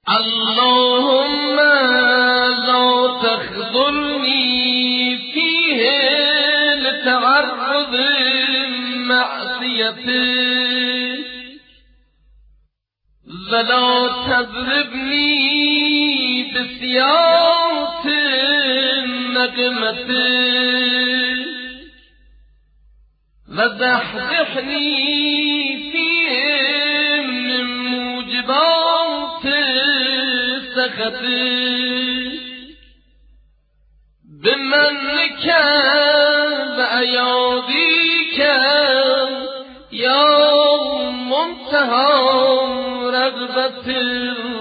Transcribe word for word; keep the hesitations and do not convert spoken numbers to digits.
اللهم لا تخذلني فيه لتعرض معصيتك ولا تضربني بسياط نقمتك وزحزحني فيه من موجبات سخطك بمنك وأياديك يا منتهى رغبة